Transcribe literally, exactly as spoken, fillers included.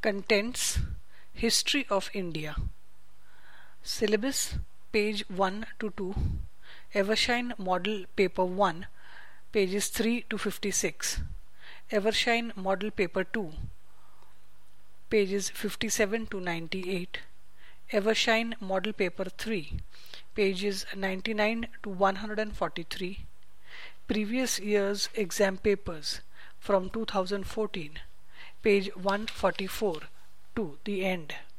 Contents: History of India. Syllabus: page one to two. Evershine Model Paper one, pages three to fifty-six. Evershine Model Paper two, pages fifty-seven to ninety-eight. Evershine Model Paper three, pages ninety-nine to one hundred forty-three. Previous year's exam papers from two thousand fourteen, page one forty-four to the end.